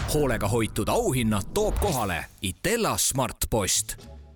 hoolega hoitud auhinnad toob kohale Itella Smartpost.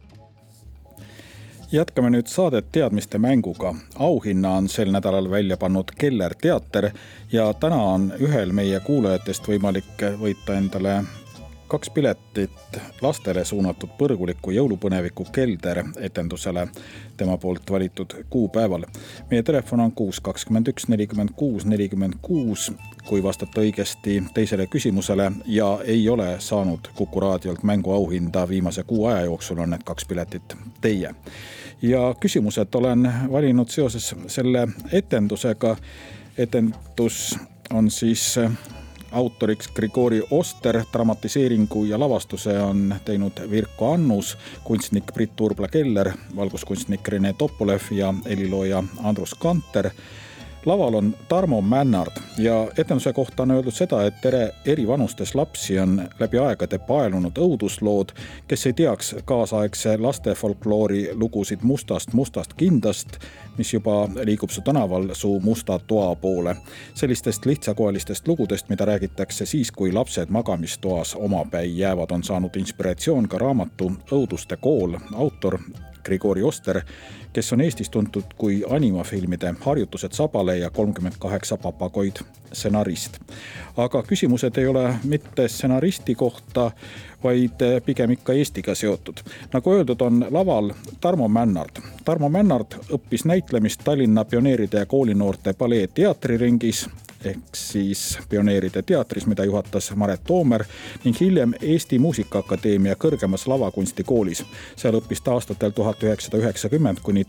Jätkame nüüd saadet teadmiste mänguga. Auhinna on sel nädalal välja pannud Keller teater ja täna on ühel meie kuulajatest võimalik võita endale 2 piletit lastele suunatud põrguliku jõulupõneviku Kelder etendusele tema poolt valitud kuupäeval. Meie telefon on 621 46 46, kui vastate õigesti teisele küsimusele ja ei ole saanud Kuku raadiolt mänguauhinda viimase kuu aja jooksul, on need 2 piletit teie. Ja küsimused olen valinud seoses selle etendusega. Etendus on siis autoriks Grigori Oster, dramatiseeringu ja lavastuse on teinud Virko Annus, kunstnik Brit Urbla-Keller, valguskunstnik Rene Topolev ja helilooja Andrus Kanter. Laval on Tarmo Männard ja etenduse kohta on öeldud seda, et eri vanustes lapsi on läbi aegade paelunud õuduslood, kes ei teaks kaasaegse laste folkloori lugusid mustast kindast, mis juba liigub su tänaval su musta toa poole. Sellistest lihtsakoelistest lugudest, mida räägitakse siis, kui lapsed magamistoas omapäi jäävad, on saanud inspiratsioon ka raamatu Õuduste kool autor Grigori Oster, kes on Eestis tuntud kui animafilmide Harjutused sabale ja 38 papagoid stsenarist. Aga küsimused ei ole mitte stsenaristi kohta, vaid pigem ikka Eestiga seotud. Nagu öeldud, on laval Tarmo Männard. Tarmo Männard õppis näitlemist Tallinna pioneeride ja koolinoorte palee teatriringis, ehk siis pioneeride teatris, mida juhatas Maret Toomer, ning hiljem Eesti Muusikaakadeemia kõrgemas lavakunstikoolis. Seal õppis ta aastatel 1990 kuni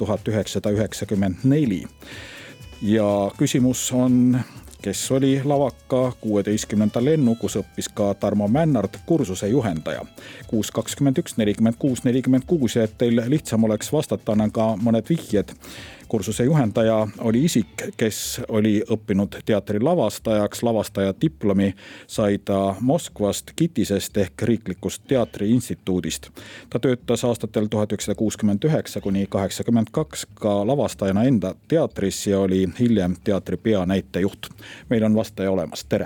1994. Ja küsimus on, kes oli lavaka 16. lennu, kus õppis ka Tarmo Männard, kursuse juhendaja. 621 46 46 ja et teil lihtsam oleks vastata, annan ka mõned vihjed. Kursuse juhendaja oli isik, kes oli õppinud teatri lavastajaks. Lavastaja diplomi sai ta Moskvast Kitisest ehk riiklikust teatriinstituudist. Ta töötas aastatel 1969 kuni 82 ka lavastajana enda teatris ja oli hiljem teatri peanäitejuht. Meil on vastaja olemas, tere!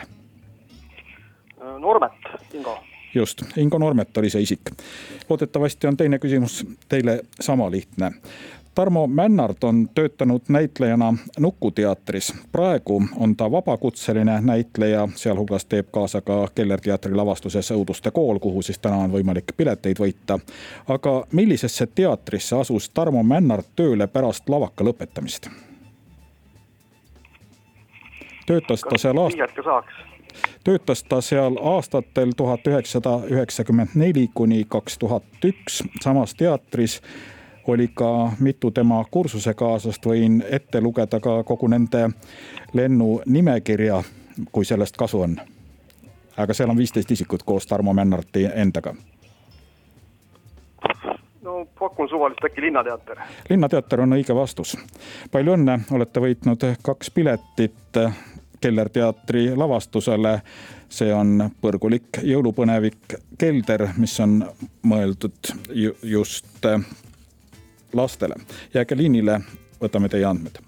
Normet, Ingo. Just, Ingo Normet oli see isik. Loodetavasti on teine küsimus teile sama lihtne. Tarmo Männard on töötanud näitlejana Nuku teatris. Praegu on ta vabakutseline näitleja, sealhulgas teeb kaasa ka Keller teatri lavastuses Õuduste kool, kuhu siis täna on võimalik pileteid võita. Aga millisesse teatrisse asus Tarmo Männard tööle pärast lavaka lõpetamist? Töötas ta seal aastatel 1994 kuni 2001 samas teatris. Oli ka mitu tema kursusekaaslast, võin ette lugeda ka kogu nende lennu nimekirja, kui sellest kasu on. Aga seal on 15 isikut koos Tarmo Männarti endaga. No pakun suvalist äkki Linnateater. Linnateater on õige vastus. Palju õnne, olete võitnud 2 piletit Keller teatri lavastusele. See on põrgulik jõulupõnevik Kelder, mis on mõeldud just lastele. Jääge liinile, võtame teie andmed.